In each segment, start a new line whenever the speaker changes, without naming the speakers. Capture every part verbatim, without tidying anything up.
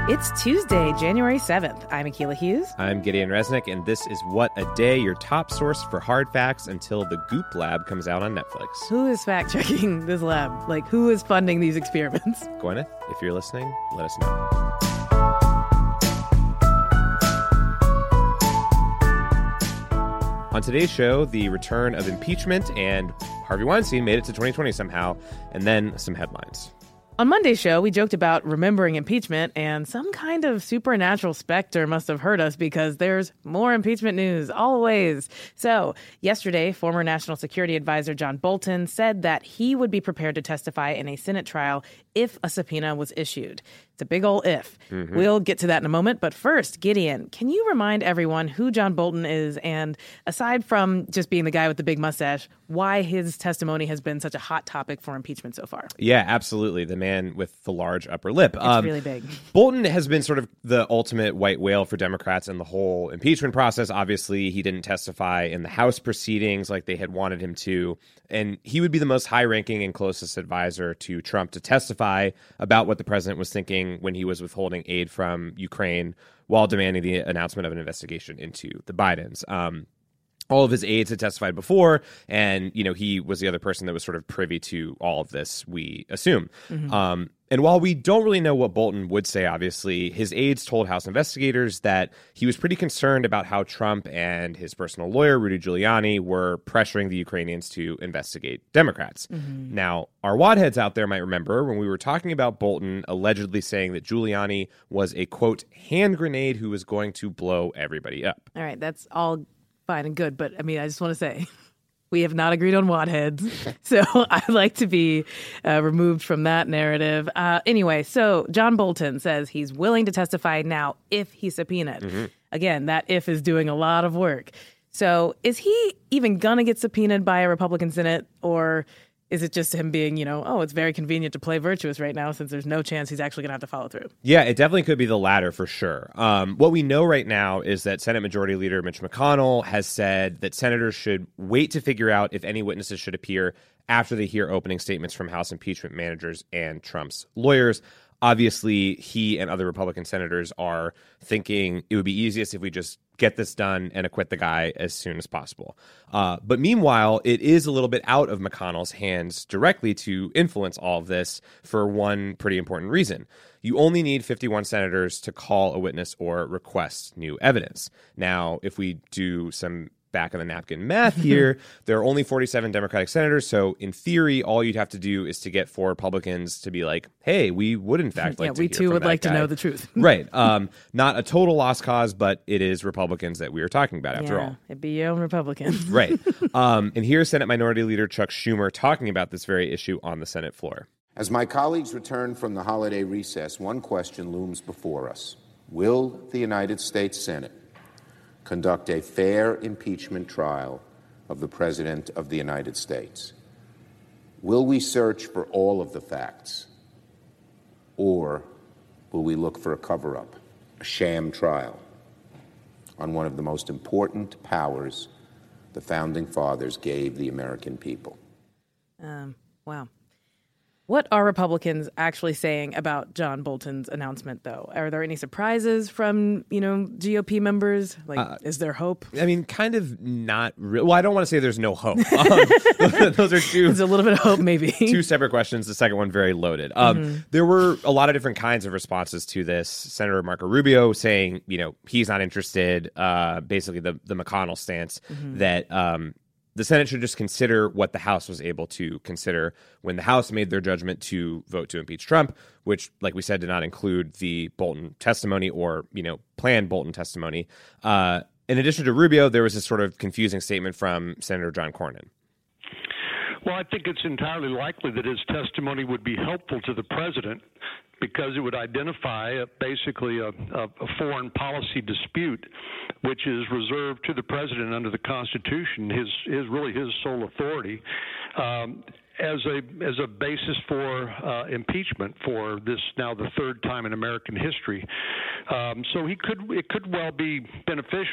It's Tuesday, January seventh. I'm Akilah Hughes.
I'm Gideon Resnick, and this is What a Day, your top source for hard facts until the Goop Lab comes out on Netflix.
Who is fact-checking this lab? Like, who is funding these experiments?
Gwyneth, if you're listening, let us know. On today's show, the return of impeachment, and Harvey Weinstein made it to twenty twenty somehow, and then some headlines.
On Monday's show, we joked about remembering impeachment, and some kind of supernatural specter must have heard us because there's more impeachment news, always. So, yesterday, former National Security Advisor John Bolton said that he would be prepared to testify in a Senate trial if a subpoena was issued. It's a big ol' if. Mm-hmm. We'll get to that in a moment. But first, Gideon, can you remind everyone who John Bolton is and, aside from just being the guy with the big mustache, why his testimony has been such a hot topic for impeachment so far?
Yeah, absolutely. The man with the large upper lip.
It's um, really big.
Bolton has been sort of the ultimate white whale for Democrats in the whole impeachment process. Obviously, he didn't testify in the House proceedings like they had wanted him to. And he would be the most high-ranking and closest advisor to Trump to testify about what the president was thinking when he was withholding aid from Ukraine while demanding the announcement of an investigation into the Bidens. Um, all of his aides had testified before, and, you know, he was the other person that was sort of privy to all of this, we assume. Mm-hmm. Um, and while we don't really know what Bolton would say, obviously, his aides told House investigators that he was pretty concerned about how Trump and his personal lawyer, Rudy Giuliani, were pressuring the Ukrainians to investigate Democrats. Mm-hmm. Now, our wadheads out there might remember when we were talking about Bolton allegedly saying that Giuliani was a, quote, hand grenade who was going to blow everybody up.
All right, that's all fine and good, but I mean, I just want to say we have not agreed on wadheads, so I'd like to be uh, removed from that narrative. Uh, anyway, so John Bolton says he's willing to testify now if he's subpoenaed. Mm-hmm. Again, that if is doing a lot of work. So is he even going to get subpoenaed by a Republican Senate, or is it just him being, you know, oh, it's very convenient to play virtuous right now since there's no chance he's actually going to have to follow through?
Yeah, it definitely could be the latter for sure. Um, what we know right now is that Senate Majority Leader Mitch McConnell has said that senators should wait to figure out if any witnesses should appear after they hear opening statements from House impeachment managers and Trump's lawyers. Obviously, he and other Republican senators are thinking it would be easiest if we just get this done and acquit the guy as soon as possible. Uh, but meanwhile, it is a little bit out of McConnell's hands directly to influence all of this for one pretty important reason. You only need fifty-one senators to call a witness or request new evidence. Now, if we do some back of the napkin math here, there are only forty-seven Democratic senators. So in theory, all you'd have to do is to get four Republicans to be like, hey, we would in fact like
yeah,
to
we
hear
too
from
would
that
like
guy.
to know the truth.
Right. Um, not a total lost cause, but it is Republicans that we are talking about after
yeah,
all.
It'd be your own Republicans.
Right. Um, and here's Senate Minority Leader Chuck Schumer talking about this very issue on the Senate floor.
As my colleagues return from the holiday recess, one question looms before us. Will the United States Senate conduct a fair impeachment trial of the President of the United States? Will we search for all of the facts? Or will we look for a cover-up, a sham trial on one of the most important powers the Founding Fathers gave the American people?
Um, wow. What are Republicans actually saying about John Bolton's announcement, though? Are there any surprises from, you know, G O P members? Like, uh, is there hope?
I mean, kind of not real. Well, I don't want to say there's no hope. Um, those are two.
There's a little bit of hope, maybe.
Two separate questions. The second one very loaded. Um, mm-hmm. There were a lot of different kinds of responses to this. Senator Marco Rubio saying, you know, he's not interested. Uh, basically, the the McConnell stance mm-hmm. that. Um, The Senate should just consider what the House was able to consider when the House made their judgment to vote to impeach Trump, which, like we said, did not include the Bolton testimony or, you know, planned Bolton testimony. Uh, in addition to Rubio, there was this sort of confusing statement from Senator John Cornyn.
Well, I think it's entirely likely that his testimony would be helpful to the president because it would identify a, basically a, a, a foreign policy dispute, which is reserved to the president under the Constitution, his, his really his sole authority, um, as a as a basis for uh, impeachment for this now the third time in American history. Um, so he could it could well be beneficial.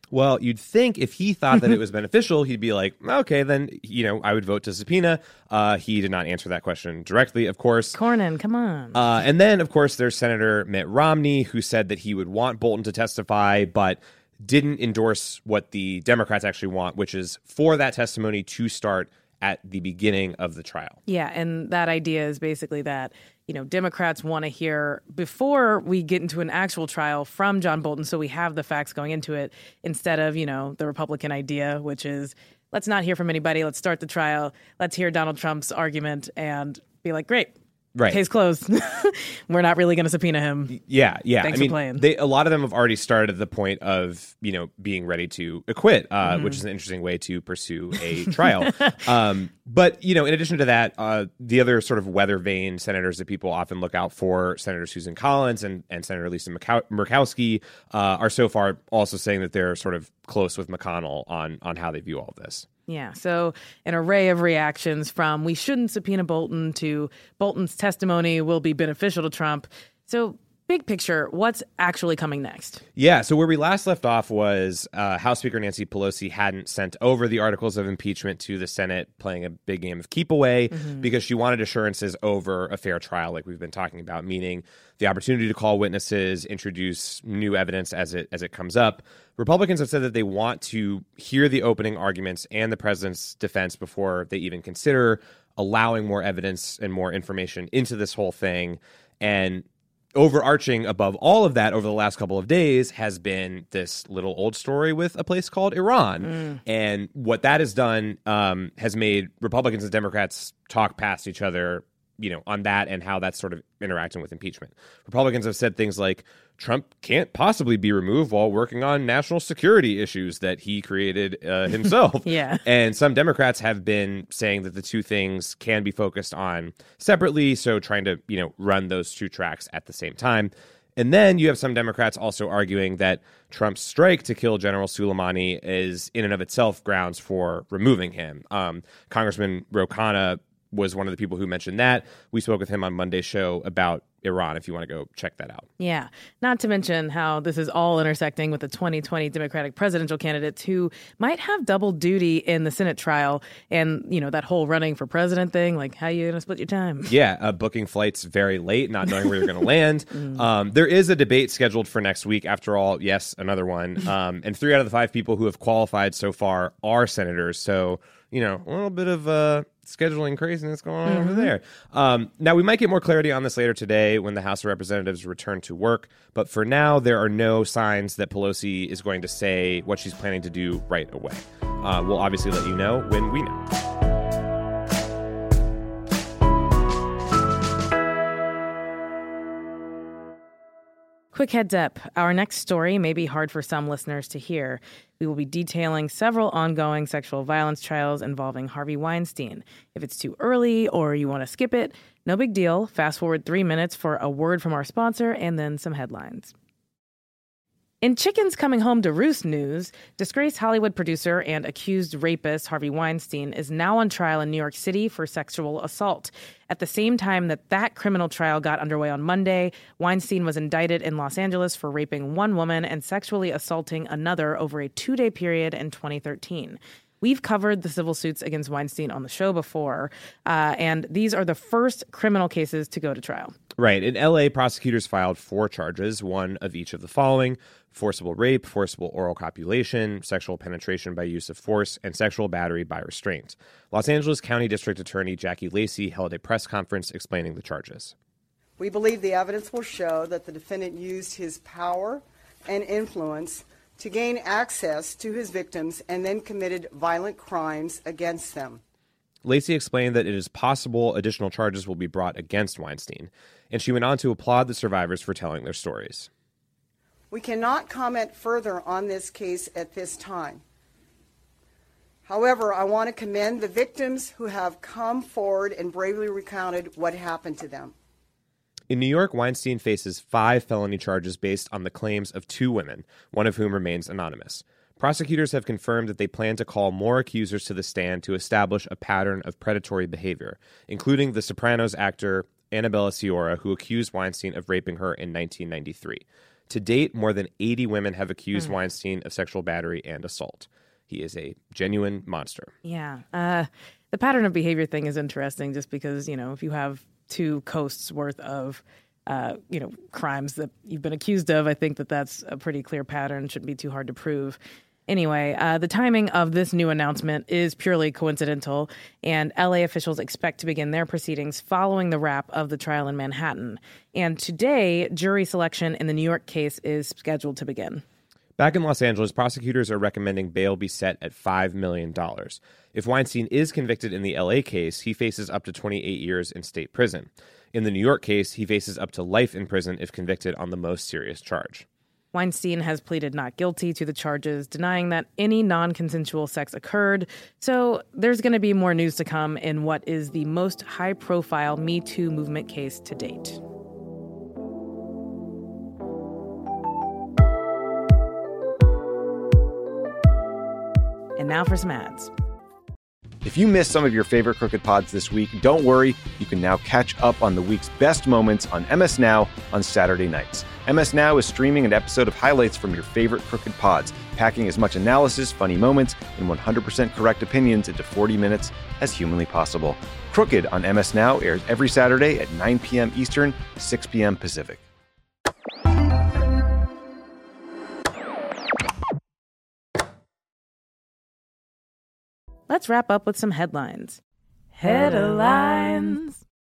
Well, you'd think if he thought that it was beneficial, he'd be like, okay, then, you know, I would vote to subpoena. Uh, he did not answer that question directly, of course.
Cornyn, come on.
Uh, and then, of course, there's Senator Mitt Romney, who said that he would want Bolton to testify, but didn't endorse what the Democrats actually want, which is for that testimony to start at the beginning of the trial.
Yeah, and that idea is basically that, you know, Democrats want to hear before we get into an actual trial from John Bolton, so we have the facts going into it, instead of, you know, the Republican idea, which is let's not hear from anybody, let's start the trial, let's hear Donald Trump's argument and be like, great.
Right.
Case closed. We're not really going to subpoena him.
Yeah, yeah.
Thanks
I mean,
for playing.
They, a lot of them have already started at the point of, you know, being ready to acquit, uh, mm-hmm. which is an interesting way to pursue a trial. um, but, you know, in addition to that, uh, the other sort of weather vane senators that people often look out for, Senator Susan Collins and, and Senator Lisa Murkowski, uh, are so far also saying that they're sort of close with McConnell on on how they view all of this.
Yeah, so an array of reactions from we shouldn't subpoena Bolton to Bolton's testimony will be beneficial to Trump. So big picture, what's actually coming next?
Yeah, so where we last left off was uh, House Speaker Nancy Pelosi hadn't sent over the articles of impeachment to the Senate, playing a big game of keep away, mm-hmm. because she wanted assurances over a fair trial like we've been talking about, meaning the opportunity to call witnesses, introduce new evidence as it as it comes up. Republicans have said that they want to hear the opening arguments and the president's defense before they even consider allowing more evidence and more information into this whole thing. And overarching above all of that over the last couple of days has been this little old story with a place called Iran. Mm. And what that has done um, has made Republicans and Democrats talk past each other, you know, on that and how that's sort of interacting with impeachment. Republicans have said things like Trump can't possibly be removed while working on national security issues that he created uh, himself.
Yeah.
And some Democrats have been saying that the two things can be focused on separately, so trying to, you know, run those two tracks at the same time. And then you have some Democrats also arguing that Trump's strike to kill General Soleimani is in and of itself grounds for removing him. Um, Congressman Ro Khanna was one of the people who mentioned that. We spoke with him on Monday's show about Iran, if you want to go check that out.
Yeah. Not to mention how this is all intersecting with the twenty twenty Democratic presidential candidates who might have double duty in the Senate trial. And, you know, that whole running for president thing, like, how are you going to split your time?
Yeah, uh, booking flights very late, not knowing where you're going to land. mm. um, there is a debate scheduled for next week. After all, yes, another one. Um, and three out of the five people who have qualified so far are senators. So, you know, a little bit of uh, scheduling craziness going on mm-hmm. over there. Um, now, we might get more clarity on this later today when the House of Representatives return to work. But for now, there are no signs that Pelosi is going to say what she's planning to do right away. Uh, we'll obviously let you know when we know.
Quick heads up, our next story may be hard for some listeners to hear. We will be detailing several ongoing sexual violence trials involving Harvey Weinstein. If it's too early or you want to skip it, no big deal. Fast forward three minutes for a word from our sponsor and then some headlines. In Chickens Coming Home to Roost news, disgraced Hollywood producer and accused rapist Harvey Weinstein is now on trial in New York City for sexual assault. At the same time that that criminal trial got underway on Monday, Weinstein was indicted in Los Angeles for raping one woman and sexually assaulting another over a two-day period in twenty thirteen. We've covered the civil suits against Weinstein on the show before, uh, and these are the first criminal cases to go to trial.
Right. In L A, prosecutors filed four charges, one of each of the following: forcible rape, forcible oral copulation, sexual penetration by use of force, and sexual battery by restraint. Los Angeles County District Attorney Jackie Lacey held a press conference explaining the charges.
We believe the evidence will show that the defendant used his power and influence to gain access to his victims and then committed violent crimes against them.
Lacey explained that it is possible additional charges will be brought against Weinstein, and she went on to applaud the survivors for telling their stories.
We cannot comment further on this case at this time. However, I want to commend the victims who have come forward and bravely recounted what happened to them.
In New York, Weinstein faces five felony charges based on the claims of two women, one of whom remains anonymous. Prosecutors have confirmed that they plan to call more accusers to the stand to establish a pattern of predatory behavior, including the Sopranos actor Annabella Sciorra, who accused Weinstein of raping her in nineteen ninety-three. To date, more than eighty women have accused mm. Weinstein of sexual battery and assault. He is a genuine monster.
Yeah. Uh, the pattern of behavior thing is interesting just because, you know, if you have two coasts worth of, uh, you know, crimes that you've been accused of, I think that that's a pretty clear pattern. Shouldn't be too hard to prove. Anyway, uh, the timing of this new announcement is purely coincidental, and L A officials expect to begin their proceedings following the wrap of the trial in Manhattan. And today, jury selection in the New York case is scheduled to begin.
Back in Los Angeles, prosecutors are recommending bail be set at five million dollars. If Weinstein is convicted in the L A case, he faces up to twenty-eight years in state prison. In the New York case, he faces up to life in prison if convicted on the most serious charge.
Weinstein has pleaded not guilty to the charges, denying that any non-consensual sex occurred. So there's going to be more news to come in what is the most high-profile Me Too movement case to date. And now for some ads.
If you missed some of your favorite Crooked Pods this week, don't worry. You can now catch up on the week's best moments on M S Now on Saturday nights. M S Now is streaming an episode of highlights from your favorite Crooked Pods, packing as much analysis, funny moments, and one hundred percent correct opinions into forty minutes as humanly possible. Crooked on M S Now airs every Saturday at nine p.m. Eastern, six p.m. Pacific.
Let's wrap up with some headlines. Headlines.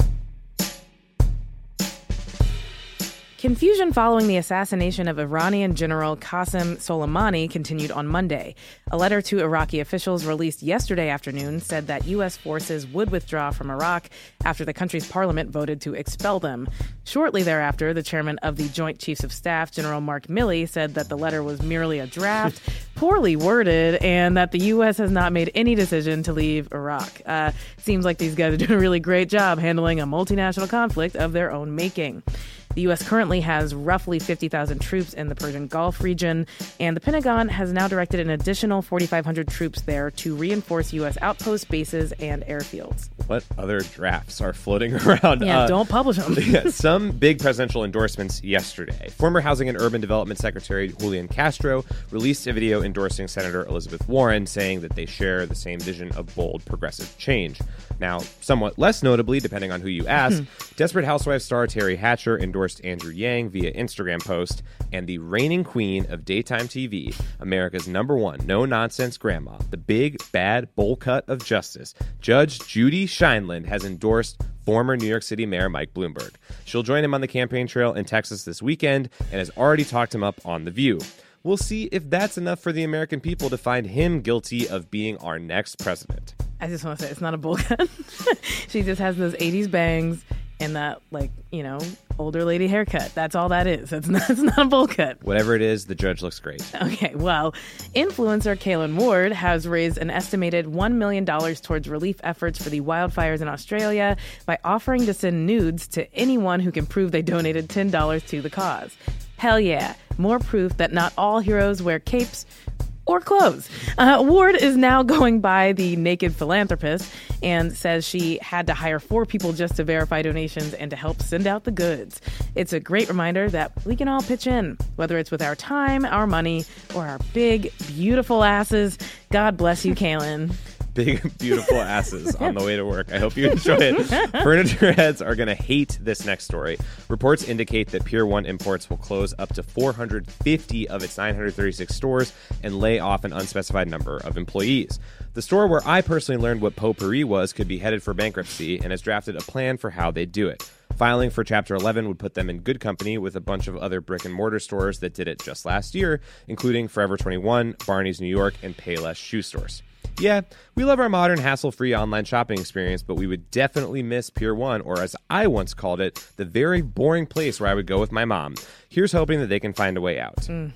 Confusion following the assassination of Iranian General Qasem Soleimani continued on Monday. A letter to Iraqi officials released yesterday afternoon said that U S forces would withdraw from Iraq after the country's parliament voted to expel them. Shortly thereafter, the chairman of the Joint Chiefs of Staff, General Mark Milley, said that the letter was merely a draft, poorly worded, and that the U S has not made any decision to leave Iraq. Uh, seems like these guys are doing a really great job handling a multinational conflict of their own making. The U S currently has roughly fifty thousand troops in the Persian Gulf region, and the Pentagon has now directed an additional forty-five hundred troops there to reinforce U S outposts, bases, and airfields.
What other drafts are floating around?
Yeah,
uh,
don't publish them.
yeah, some big presidential endorsements yesterday. Former Housing and Urban Development Secretary Julian Castro released a video endorsing Senator Elizabeth Warren, saying that they share the same vision of bold, progressive change. Now, somewhat less notably, depending on who you ask, Desperate Housewives star Terry Hatcher endorsed Andrew Yang via Instagram post, and the reigning queen of daytime T V, America's number one no-nonsense grandma, the big, bad bowl cut of justice, Judge Judy Shineland, has endorsed former New York City Mayor Mike Bloomberg. She'll join him on the campaign trail in Texas this weekend and has already talked him up on The View. We'll see if that's enough for the American people to find him guilty of being our next president.
I just want to say, it's not a bowl cut. She just has those eighties bangs and that, like, you know, older lady haircut. That's all that is. It's not, it's not a bowl cut.
Whatever it is, the judge looks great.
Okay, well, influencer Kaylin Ward has raised an estimated one million dollars towards relief efforts for the wildfires in Australia by offering to send nudes to anyone who can prove they donated ten dollars to the cause. Hell yeah. More proof that not all heroes wear capes or clothes. Uh, Ward is now going by the Naked Philanthropist and says she had to hire four people just to verify donations and to help send out the goods. It's a great reminder that we can all pitch in, whether it's with our time, our money, or our big, beautiful asses. God bless you, Kaylin.
Big, beautiful asses on the way to work. I hope you enjoy it. Furniture heads are going to hate this next story. Reports indicate that Pier one Imports will close up to four hundred fifty of its nine hundred thirty-six stores and lay off an unspecified number of employees. The store where I personally learned what potpourri was could be headed for bankruptcy and has drafted a plan for how they do it. Filing for Chapter eleven would put them in good company with a bunch of other brick-and-mortar stores that did it just last year, including Forever twenty-one, Barney's New York, and Payless shoe stores. Yeah, we love our modern, hassle-free online shopping experience, but we would definitely miss Pier one, or as I once called it, the very boring place where I would go with my mom. Here's hoping that they can find a way out.
Mm.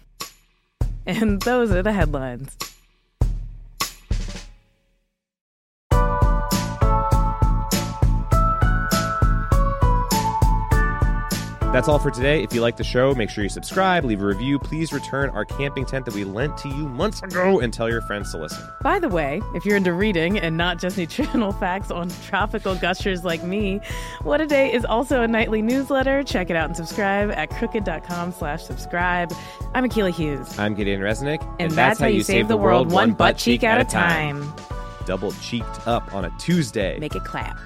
And those are the headlines.
That's all for today. If you like the show, make sure you subscribe, leave a review. Please return our camping tent that we lent to you months ago and tell your friends to listen.
By the way, if you're into reading and not just nutritional facts on tropical gushers like me, What a Day is also a nightly newsletter. Check it out and subscribe at crooked.com slash subscribe. I'm Akila Hughes.
I'm Gideon Resnick.
And, and that's, that's how you save the world one butt cheek at a time. time.
Double cheeked up on a Tuesday.
Make it clap.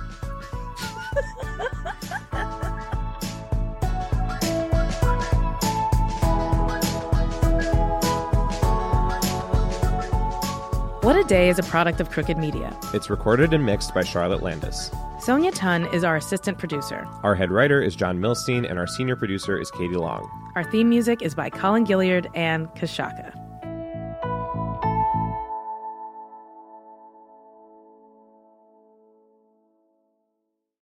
What a Day is a product of Crooked Media.
It's recorded and mixed by Charlotte Landis.
Sonia Tun is our assistant producer.
Our head writer is John Milstein, and our senior producer is Katie Long.
Our theme music is by Colin Gilliard and Kashaka.